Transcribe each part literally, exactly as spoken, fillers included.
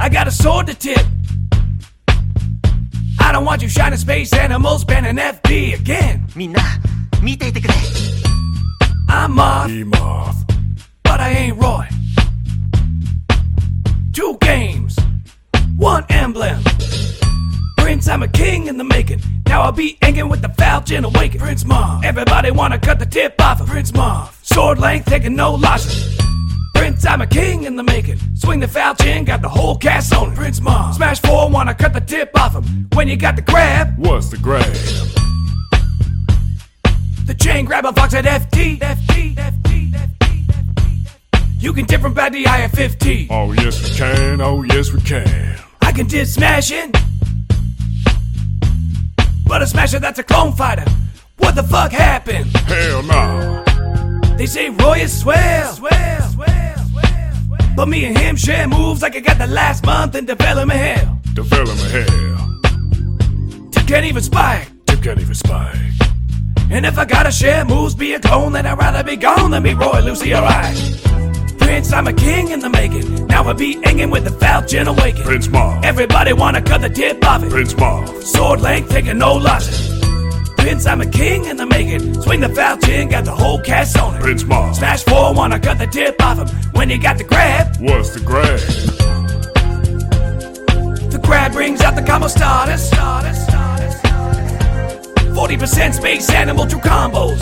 I got a sword to tip. I don't want you shining space animals banning F D again. みんな見ていてくれ I'm Moth, E-Moth. but I ain't Roy. Two games, one emblem. Prince, I'm a king in the making. Now I'll be hanging with the Falcon Awakened. Prince Moth. Everybody wanna cut the tip off of Prince Moth. Sword length, taking no losses. Prince, I'm a king in the making. Swing the Falcon, got the whole cast on it. Prince Moth. Smash four, wanna cut the tip off him. When you got the grab, What's the grab? the chain grab a fox at F T. F T, F T, F T, F T. You can tip from bad to I at fifty. Oh, yes we can. Oh, yes we can. I can did smashing, but a smasher that's a clone fighter. What the fuck happened? Hell no. They say Roy is swell, swell, swell, swell, swell. But me and him share moves like I got the last month in development hell. Development hell. Tip can't even spike. You can't even spike. And if I gotta share moves, be a clone, then I'd rather be gone than be Roy, Lucy, alright. Prince, I'm a king in the making. Now I be hanging with the Falcon Awakened. Prince Moth. Everybody wanna cut the tip off it. Prince Moth. Sword length, taking no losses. Prince, I'm a king in the making. Swing the Falcon, got the whole cast on it. Prince Moth. Smash four, wanna cut the tip off him. When you got the grab, What's the grab? the grab brings out the combo starters. starters, starters, starters. forty percent space animal true combos.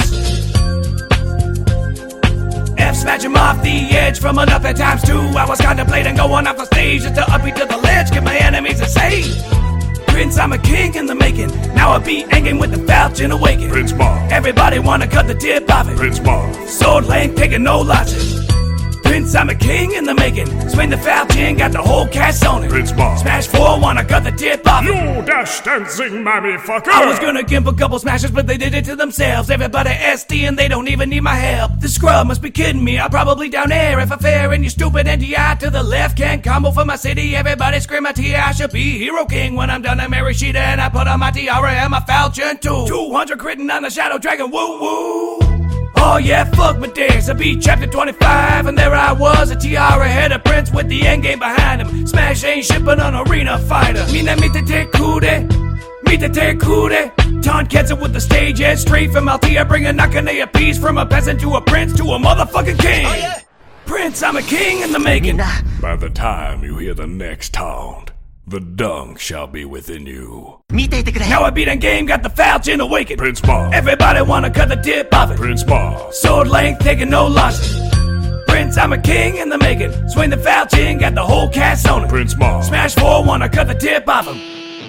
F smash him off the edge from an up at times two. I was contemplating going off the stage just to up me to the ledge, get my enemies a save. Prince, I'm a king in the making. Now I be hanging with the Falcon Awakened. Prince Moth. Everybody wanna cut the tip off it. Prince Moth. Sword length, taking no losses. Prince, I'm a king in the making. Swing the Falcon, got the whole cast on it. Prince Moth. Smash four, wanna cut the tip off it. You dash dancing mammy fucker. I was gonna give a couple smashes, but they did it to themselves. Everybody S D and they don't even need my help. The scrub must be kidding me. I'll probably down air if I fair and you stupid N T I to the left can't combo for my city. Everybody scream my T I should be Hero King when I'm done. I marry Sheeta and I put on my tiara and my Falcon too. two hundred critting on the Shadow Dragon. Woo woo. Oh yeah, fuck my days. I beat chapter twenty-five, and there I was, a tiara head of Prince with the endgame behind him. Smash ain't shipping an arena fighter. Mina mite te kude, mite te kude. Taunt gets it with the stage edge, straight from Altea, bringing Nakane a piece from a peasant to a prince to a motherfucking king. Oh, yeah. Prince, I'm a king in the み making. んな By the time you hear the next taunt, the dung shall be within you. 見ていてくれ Now I beat that game, got the Falcon Awakened. Prince Moth. Everybody wanna cut the tip off it. Prince Moth. Sword length, taking no losses. Prince, I'm a king in the making. Swing the Falcon, got the whole cast on it. Prince Moth. Smash four, wanna cut the tip off him.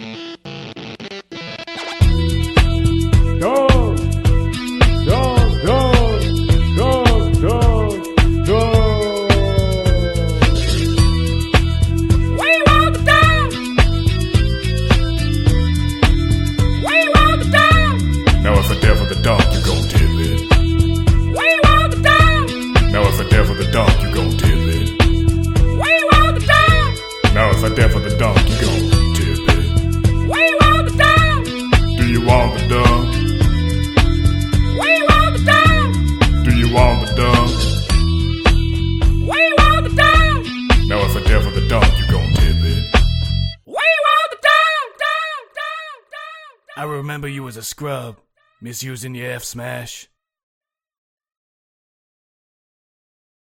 Dog. Dog, dog, dog, dog, dog. We want the dog. We want the dog. Now if I dare for the dog, you gon' tip it. We want the dog. Now if I dare for the dog, you gon' tip it. We want the dog. Now if I dare for the dog, you gon' tip it. We want the dog. Do you want the dog? We want the dog. Do you want the dog? We want the dog. Now if I dare for the dog, you gon' tip it. We want the dog. Dog, dog, dog, dog. I remember you as a scrub, misusing your F smash.